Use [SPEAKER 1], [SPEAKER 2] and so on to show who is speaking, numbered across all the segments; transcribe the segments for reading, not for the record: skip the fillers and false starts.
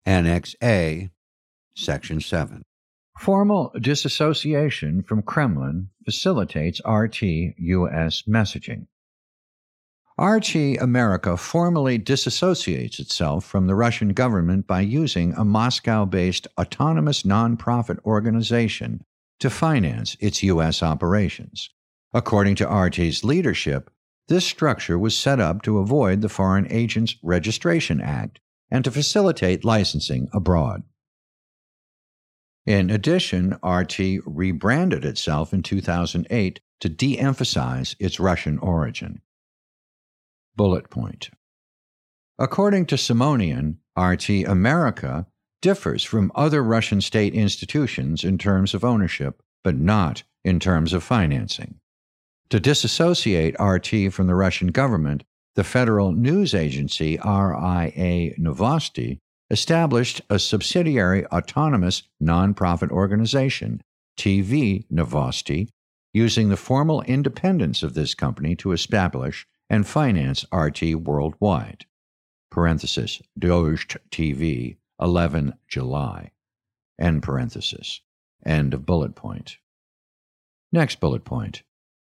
[SPEAKER 1] Annex A, Section 7.
[SPEAKER 2] Formal disassociation from Kremlin facilitates RT-US messaging. RT America formally disassociates itself from the Russian government by using a Moscow-based autonomous nonprofit organization to finance its U.S. operations. According to RT's leadership, this structure was set up to avoid the Foreign Agents Registration Act and to facilitate licensing abroad. In addition, RT rebranded itself in 2008 to de-emphasize its Russian origin. Bullet point. According to Simonian, RT America differs from other Russian state institutions in terms of ownership, but not in terms of financing. To disassociate RT from the Russian government, the federal news agency RIA Novosti established a subsidiary autonomous nonprofit organization, TV Novosti, using the formal independence of this company to establish and finance RT worldwide. Parenthesis, Dozht TV, 11 July. End parenthesis. End of bullet point. Next bullet point.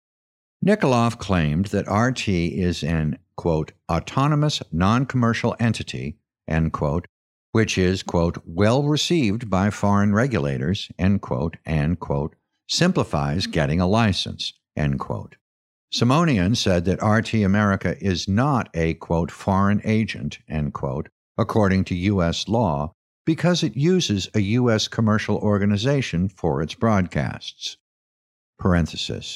[SPEAKER 2] Nikolov claimed that RT is an, quote, autonomous non-commercial entity, end quote, which is, quote, well received by foreign regulators, end quote, and, quote, simplifies getting a license, end quote. Simonian said that RT America is not a, quote, foreign agent, end quote, according to U.S. law, because it uses a U.S. commercial organization for its broadcasts. Parenthesis,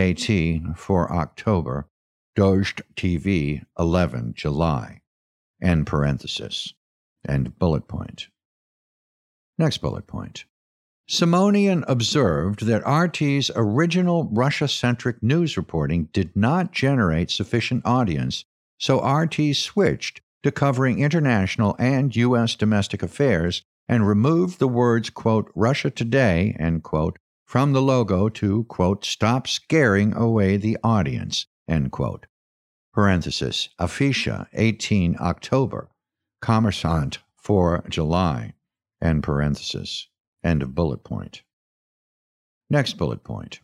[SPEAKER 2] AKT for October, Dozht TV, 11 July, end parenthesis, end bullet point. Next bullet point. Simonian observed that RT's original Russia-centric news reporting did not generate sufficient audience, so RT switched to covering international and U.S. domestic affairs and removed the words, quote, Russia Today, end quote, from the logo to, quote, stop scaring away the audience, end quote. Parenthesis, Afisha, 18 October, Kommersant, 4 July, end parenthesis. End of bullet point. Next bullet point.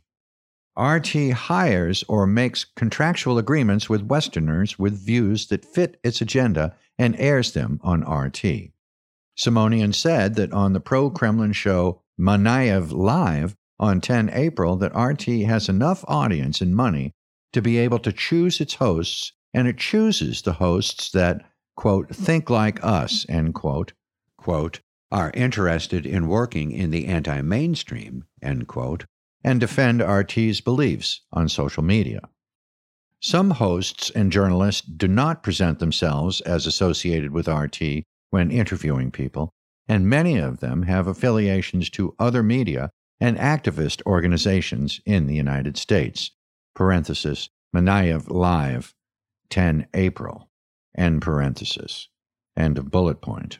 [SPEAKER 2] RT hires or makes contractual agreements with Westerners with views that fit its agenda and airs them on RT. Simonian said that on the pro-Kremlin show Manaev Live on 10 April that RT has enough audience and money to be able to choose its hosts, and it chooses the hosts that, quote, think like us, end quote, quote, are interested in working in the anti-mainstream, end quote, and defend RT's beliefs on social media. Some hosts and journalists do not present themselves as associated with RT when interviewing people, and many of them have affiliations to other media and activist organizations in the United States. Parenthesis, Manaev Live, 10 April, end parenthesis, end of bullet point.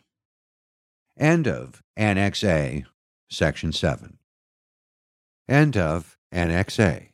[SPEAKER 2] End of Annex A, Section 7. End of Annex A.